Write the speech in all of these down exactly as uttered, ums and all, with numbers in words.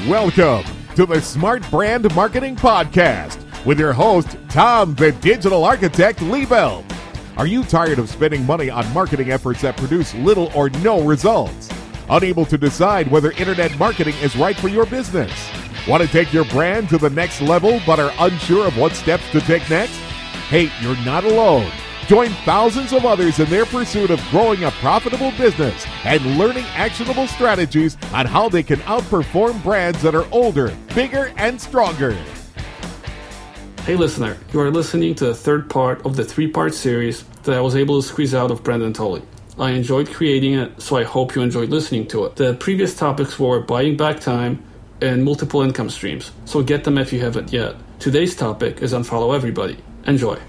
Welcome to the Smart Brand Marketing Podcast with your host, Tom, the Digital Architect Liebelt. Are you tired of spending money on marketing efforts that produce little or no results? Unable to decide whether internet marketing is right for your business? Want to take your brand to the next level but are unsure of what steps to take next? Hey, you're not alone. Join thousands of others in their pursuit of growing a profitable business and learning actionable strategies on how they can outperform brands that are older, bigger, and stronger. Hey listener, you are listening to the third part of the three-part series that I was able to squeeze out of Brendan Tully. I enjoyed creating it, so I hope you enjoyed listening to it. The previous topics were buying back time and multiple income streams, so get them if you haven't yet. Today's topic is unfollow everybody. Enjoy.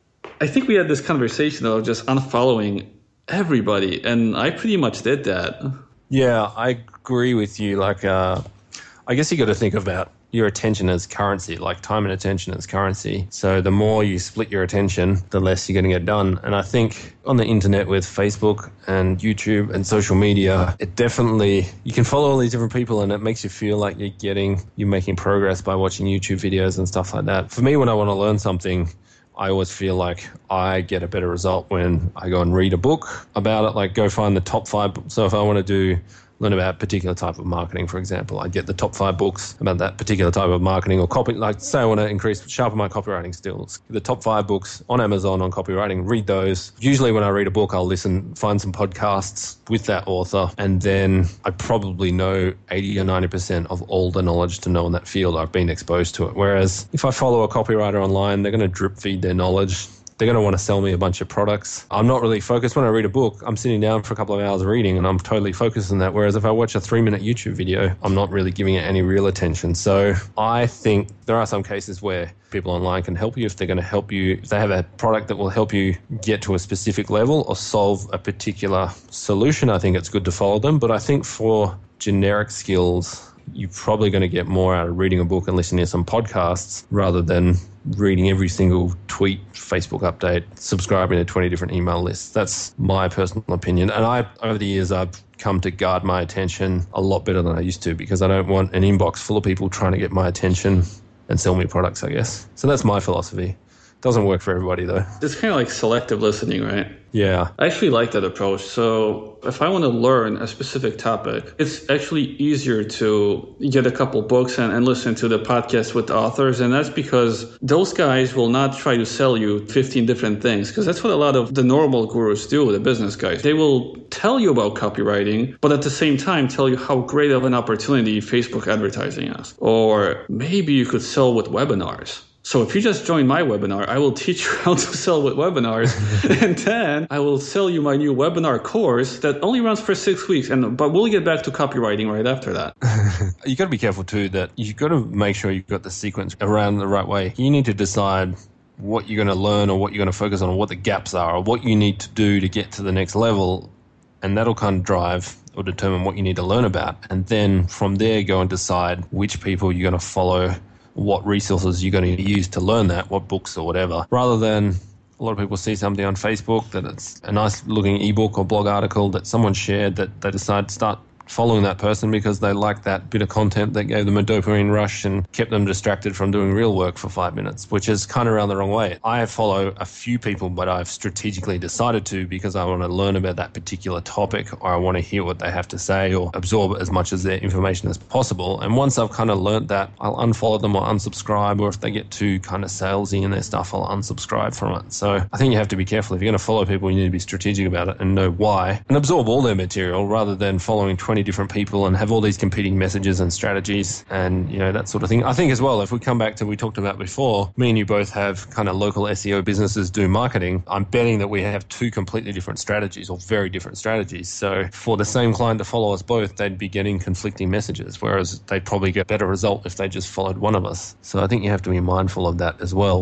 I think we had this conversation of just unfollowing everybody, and I pretty much did that. Yeah, I agree with you. Like, uh, I guess you got to think about your attention as currency, like time and attention as currency. So the more you split your attention, the less you're going to get done. And I think on the internet with Facebook and YouTube and social media, it definitely, you can follow all these different people and it makes you feel like you're getting, you're making progress by watching YouTube videos and stuff like that. For me, when I want to learn something, I always feel like I get a better result when I go and read a book about it, like go find the top five. So if I want to do learn about a particular type of marketing, for example, I get the top five books about that particular type of marketing or copy. Like say I want to increase, sharpen my copywriting skills. The top five books on Amazon on copywriting, read those. Usually when I read a book, I'll listen, find some podcasts with that author, and then I probably know eighty or ninety percent of all the knowledge to know in that field. I've been exposed to it. Whereas if I follow a copywriter online, they're going to drip feed their knowledge. They're going to want to sell me a bunch of products. I'm not really focused. When I read a book, I'm sitting down for a couple of hours reading and I'm totally focused on that. Whereas if I watch a three minute YouTube video, I'm not really giving it any real attention. So I think there are some cases where people online can help you if they're going to help you, if they have a product that will help you get to a specific level or solve a particular solution. I think it's good to follow them. But I think for generic skills, you're probably going to get more out of reading a book and listening to some podcasts rather than reading every single tweet, Facebook update, subscribing to twenty different email lists. That's my personal opinion. And I, over the years, I've come to guard my attention a lot better than I used to because I don't want an inbox full of people trying to get my attention and sell me products, I guess. So that's my philosophy. Doesn't work for everybody, though. It's kind of like selective listening, right? Yeah. I actually like that approach. So if I want to learn a specific topic, it's actually easier to get a couple books and, and listen to the podcast with the authors. And that's because those guys will not try to sell you fifteen different things, because that's what a lot of the normal gurus do, the business guys. They will tell you about copywriting, but at the same time tell you how great of an opportunity Facebook advertising is. Or maybe you could sell with webinars. So if you just join my webinar, I will teach you how to sell with webinars. And then I will sell you my new webinar course that only runs for six weeks. And but we'll get back to copywriting right after that. You got to be careful too that you've got to make sure you've got the sequence around the right way. You need to decide what you're going to learn or what you're going to focus on or what the gaps are or what you need to do to get to the next level. And that'll kind of drive or determine what you need to learn about. And then from there, go and decide which people you're going to follow, what resources you're going to use to learn that, what books or whatever, rather than a lot of people see something on Facebook that it's a nice looking ebook or blog article that someone shared that they decide to start following that person because they like that bit of content that gave them a dopamine rush and kept them distracted from doing real work for five minutes, which is kind of around the wrong way. I follow a few people, but I've strategically decided to because I want to learn about that particular topic or I want to hear what they have to say or absorb as much of their information as possible. And once I've kind of learned that, I'll unfollow them or unsubscribe, or if they get too kind of salesy in their stuff, I'll unsubscribe from it. So I think you have to be careful. If you're going to follow people, you need to be strategic about it and know why and absorb all their material rather than following twenty different people and have all these competing messages and strategies and, you know, that sort of thing. I think as well, if we come back to what we talked about before, me and you both have kind of local S E O businesses do marketing. I'm betting that we have two completely different strategies or very different strategies. So for the same client to follow us both, they'd be getting conflicting messages, whereas they'd probably get better result if they just followed one of us. So I think you have to be mindful of that as well with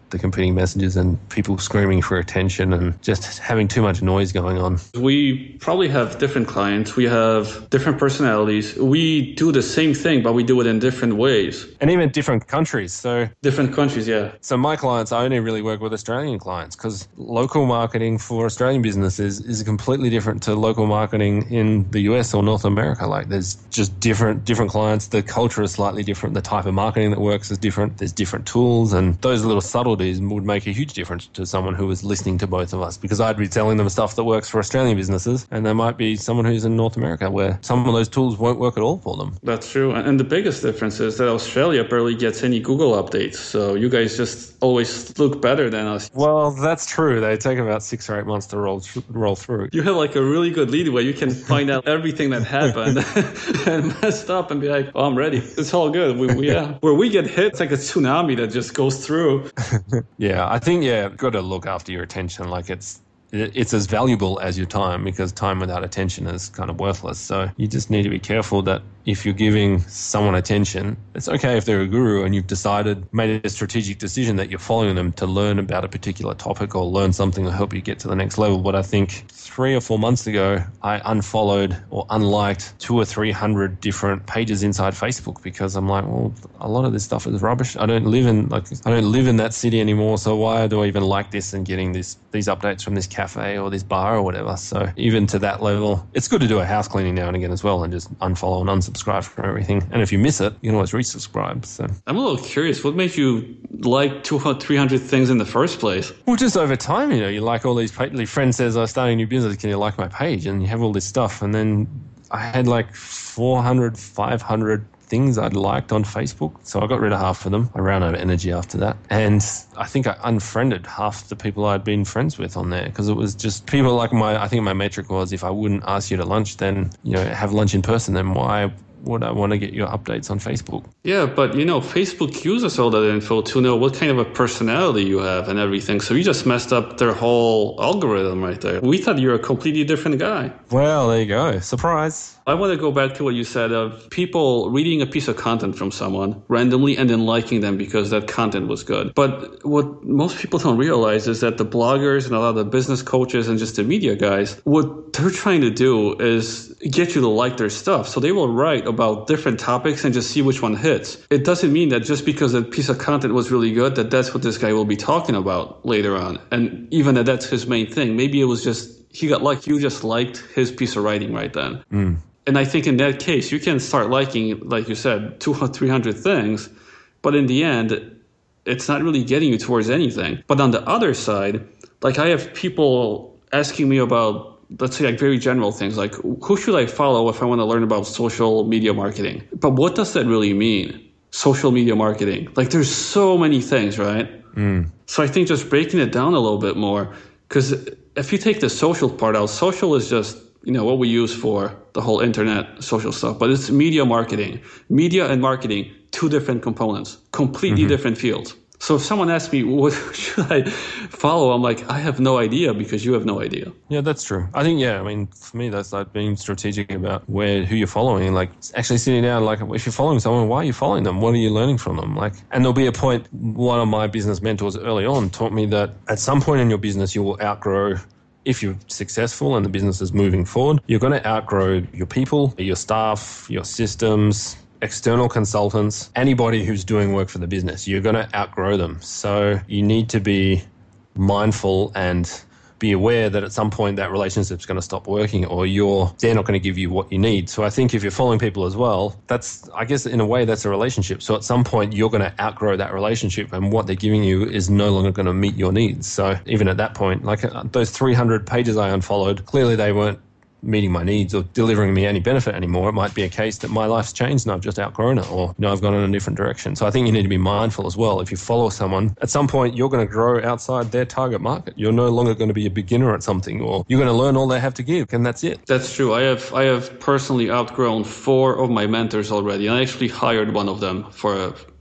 the competing messages and people screaming for attention and just having too much noise going on. We probably have different clients. We have different personalities. We do the same thing, but we do it in different ways. And even different countries. So different countries, yeah. So my clients, I only really work with Australian clients because local marketing for Australian businesses is completely different to local marketing in the U S or North America. Like there's just different different clients. The culture is slightly different. The type of marketing that works is different. There's different tools, and those little subtleties would make a huge difference to someone who was listening to both of us, because I'd be telling them stuff that works for Australian businesses, and there might be someone who's in North America where some of those tools won't work at all for them. That's true. And the biggest difference is that Australia barely gets any Google updates. So you guys just always look better than us. Well, that's true. They take about six or eight months to roll roll through. You have like a really good lead where you can find out everything that happened and messed up and be like, oh, I'm ready. It's all good. We, we, yeah. Where we get hit, it's like a tsunami that just goes through. Yeah, I think, yeah, got to look after your attention. Like it's it's as valuable as your time, because time without attention is kind of worthless. So you just need to be careful that if you're giving someone attention, it's okay if they're a guru and you've decided, made a strategic decision that you're following them to learn about a particular topic or learn something to help you get to the next level. But I think three or four months ago, I unfollowed or unliked two or three hundred different pages inside Facebook, because I'm like, well, a lot of this stuff is rubbish. I don't live in like I don't live in that city anymore. So why do I even like this and getting this these updates from this cafe or this bar or whatever? So even to that level, it's good to do a house cleaning now and again as well, and just unfollow and unsubscribe from everything. And if you miss it, you can always resubscribe. So I'm a little curious, what made you like two hundred, three hundred things in the first place? Well, just over time, you know, you like all these pages. Your friend says, I'm starting a new business, can you like my page? And you have all this stuff. And then I had like four hundred, five hundred things I'd liked on Facebook. So I got rid of half of them. I ran out of energy after that. And I think I unfriended half the people I'd been friends with on there, because it was just people like my, I think my metric was, if I wouldn't ask you to lunch, then, you know, have lunch in person, then why would I want to get your updates on Facebook? Yeah, but you know, Facebook uses all that info to know what kind of a personality you have and everything. So you just messed up their whole algorithm right there. We thought you were a completely different guy. Well, there you go. Surprise. I want to go back to what you said of people reading a piece of content from someone randomly and then liking them because that content was good. But what most people don't realize is that the bloggers and a lot of the business coaches and just the media guys, what they're trying to do is get you to like their stuff. So they will write about different topics and just see which one hits. It doesn't mean that just because a piece of content was really good, that that's what this guy will be talking about later on. And even that that's his main thing. Maybe it was just, he got like, you just liked his piece of writing right then. Mm. And I think in that case, you can start liking, like you said, two hundred, three hundred things, but in the end, it's not really getting you towards anything. But on the other side, like I have people asking me about, let's say, like very general things, like who should I follow if I want to learn about social media marketing? But what does that really mean? Social media marketing. Like there's so many things, right? Mm. So I think just breaking it down a little bit more, because if you take the social part out, social is just, you know, what we use for the whole internet social stuff, but it's media marketing. Media and marketing, two different components, completely mm-hmm. different fields. So if someone asks me, what should I follow? I'm like, I have no idea, because you have no idea. Yeah, that's true. I think, yeah, I mean, for me, that's like being strategic about where, who you're following, like actually sitting down, like if you're following someone, why are you following them? What are you learning from them? Like, and there'll be a point, one of my business mentors early on taught me that at some point in your business, you will outgrow. If you're successful and the business is moving forward, you're going to outgrow your people, your staff, your systems, external consultants, anybody who's doing work for the business. You're going to outgrow them. So you need to be mindful and be aware that at some point that relationship's going to stop working, or you're they're not going to give you what you need. So I think if you're following people as well, that's, I guess in a way that's a relationship. So at some point you're going to outgrow that relationship, and what they're giving you is no longer going to meet your needs. So even at that point, like those three hundred pages I unfollowed, clearly they weren't meeting my needs or delivering me any benefit anymore. It might be a case that my life's changed and I've just outgrown it, or, you know, I've gone in a different direction. So I think you need to be mindful as well. If you follow someone, at some point you're going to grow outside their target market. You're no longer going to be a beginner at something, or you're going to learn all they have to give, and that's it. That's true. I have I have personally outgrown four of my mentors already. I actually hired one of them for a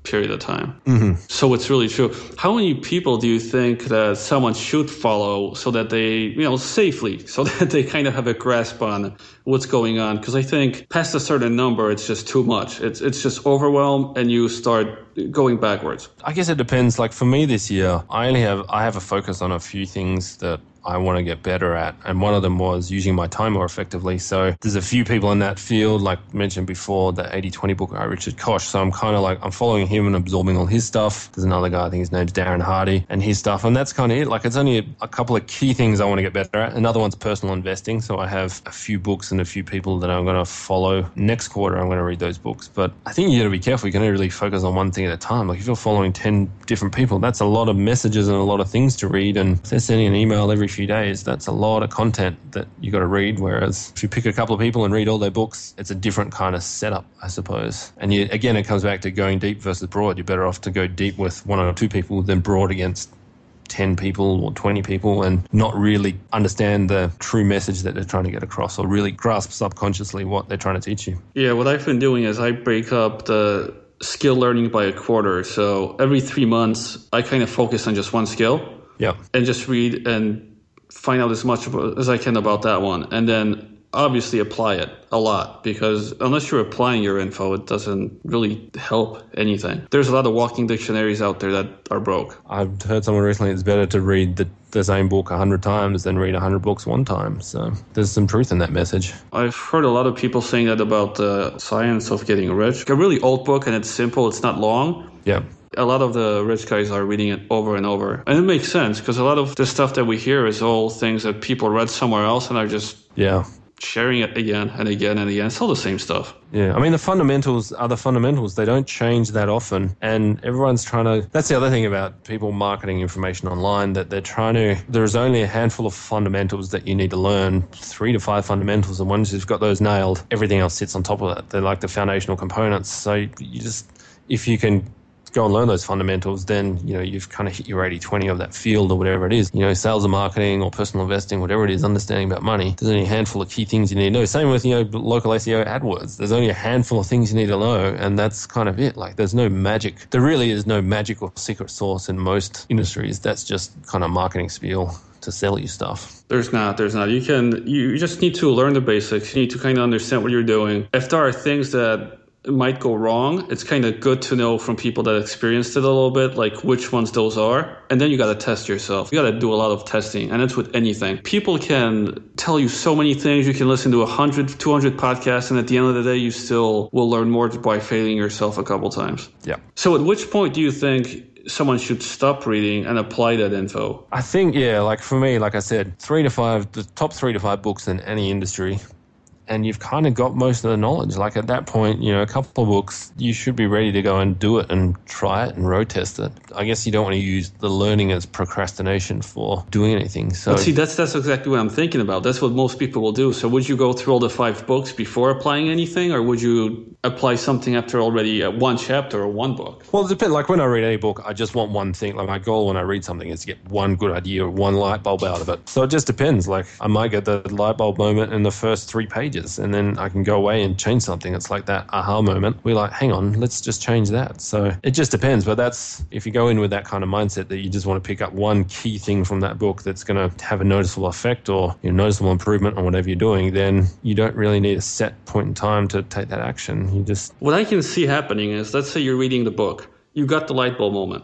period of time. Mm-hmm. So it's really true. How many people do you think that someone should follow so that they, you know, safely, so that they kind of have a grasp on what's going on? Because I think past a certain number, it's just too much. It's it's just overwhelm, and you start going backwards. I guess it depends. Like for me this year, I only have I have a focus on a few things that I want to get better at. And one of them was using my time more effectively. So there's a few people in that field, like mentioned before, the eighty twenty book by Richard Koch. So I'm kind of like, I'm following him and absorbing all his stuff. There's another guy, I think his name's Darren Hardy, and his stuff. And that's kind of it. Like it's only a, a couple of key things I want to get better at. Another one's personal investing. So I have a few books and a few people that I'm going to follow. Next quarter, I'm going to read those books. But I think you got to be careful. You can only really focus on one thing at a time. Like if you're following ten different people, that's a lot of messages and a lot of things to read. And if they're sending an email every few days, that's a lot of content that you got to read. Whereas if you pick a couple of people and read all their books, it's a different kind of setup, I suppose. And you, again, it comes back to going deep versus broad. You're better off to go deep with one or two people than broad against ten people or twenty people and not really understand the true message that they're trying to get across, or really grasp subconsciously what they're trying to teach you. Yeah, what I've been doing is I break up the skill learning by a quarter. So every three months, I kind of focus on just one skill. Yeah. And just read and find out as much as I can about that one. And then obviously apply it a lot, because unless you're applying your info, it doesn't really help anything. There's a lot of walking dictionaries out there that are broke. I've heard someone recently it's better to read the, the same book a hundred times than read a hundred books one time. So there's some truth in that message. I've heard a lot of people saying that about the science of getting rich. A really old book, and it's simple, it's not long. Yeah. A lot of the rich guys are reading it over and over. And it makes sense, because a lot of the stuff that we hear is all things that people read somewhere else and are just yeah sharing it again and again and again. It's all the same stuff. Yeah, I mean, the fundamentals are the fundamentals. They don't change that often. And everyone's trying to... That's the other thing about people marketing information online, that they're trying to... There's only a handful of fundamentals that you need to learn, three to five fundamentals. And once you've got those nailed, everything else sits on top of that. They're like the foundational components. So you just... If you can go and learn those fundamentals, then, you know, you've kind of hit your eighty twenty of that field or whatever it is. You know, sales and marketing or personal investing, whatever it is, understanding about money. There's only a handful of key things you need to know. Same with, you know, local S E O AdWords. There's only a handful of things you need to know, and that's kind of it. Like, there's no magic. There really is no magic or secret sauce in most industries. That's just kind of marketing spiel to sell you stuff. There's not, there's not. You can, you just need to learn the basics. You need to kind of understand what you're doing. If there are things that might go wrong, it's kind of good to know from people that experienced it a little bit, like which ones those are. And then you got to test yourself. You got to do a lot of testing, and it's with anything. People can tell you so many things. You can listen to one hundred, two hundred podcasts, and at the end of the day, you still will learn more by failing yourself a couple times. Yeah. So at which point do you think someone should stop reading and apply that info? I think, yeah, like for me, like I said, three to five, the top three to five books in any industry, and you've kind of got most of the knowledge. Like at that point, you know, a couple of books, you should be ready to go and do it and try it and road test it. I guess you don't want to use the learning as procrastination for doing anything. So but see, that's that's exactly what I'm thinking about. That's what most people will do. So would you go through all the five books before applying anything, or would you apply something after already uh, one chapter or one book? Well, it depends. Like when I read any book, I just want one thing. Like my goal when I read something is to get one good idea or one light bulb out of it. So it just depends. Like I might get the light bulb moment in the first three pages, and then I can go away and change something. It's like that aha moment. We're like, hang on, let's just change that. So it just depends. But that's, if you go in with that kind of mindset that you just want to pick up one key thing from that book that's going to have a noticeable effect or, you know, noticeable improvement on whatever you're doing, then you don't really need a set point in time to take that action. You just... What I can see happening is, let's say you're reading the book, you got the light bulb moment,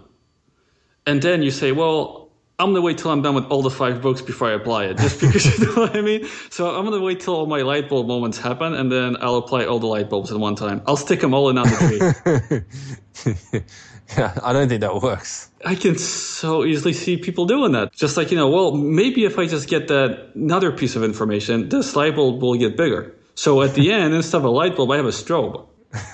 and then you say, well, I'm going to wait till I'm done with all the five books before I apply it, just because, you know what I mean? So I'm going to wait till all my light bulb moments happen, and then I'll apply all the light bulbs at one time. I'll stick them all in on the tree. Yeah, I don't think that works. I can so easily see people doing that. Just like, you know, well, maybe if I just get that another piece of information, this light bulb will get bigger. So at the end, instead of a light bulb, I have a strobe.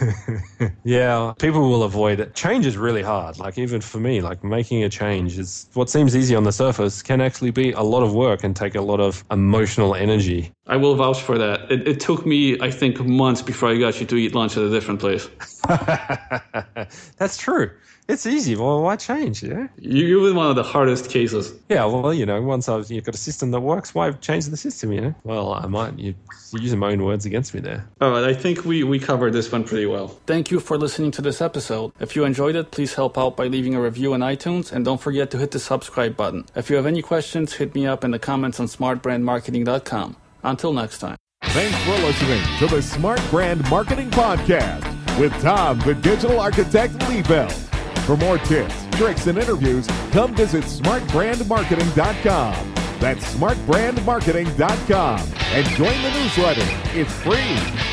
Yeah, people will avoid it. Change is really hard. Like even for me, like making a change is what seems easy on the surface can actually be a lot of work and take a lot of emotional energy. I will vouch for that. It, it took me, I think, months before I got you to eat lunch at a different place. That's true. It's easy. Well, why change? Yeah. You, you were one of the hardest cases. Yeah. Well, you know, once I've you've got a system that works, why change the system? You know. Well, I might. You, you're using my own words against me there. All right. I think we we covered this one pretty well. Thank you for listening to this episode. If you enjoyed it, please help out by leaving a review on iTunes, and don't forget to hit the subscribe button. If you have any questions, hit me up in the comments on smart brand marketing dot com. Until next time. Thanks for listening to the Smart Brand Marketing Podcast with Tom, the digital architect Liebelt. For more tips, tricks, and interviews, come visit smart brand marketing dot com. That's smart brand marketing dot com. And join the newsletter. It's free.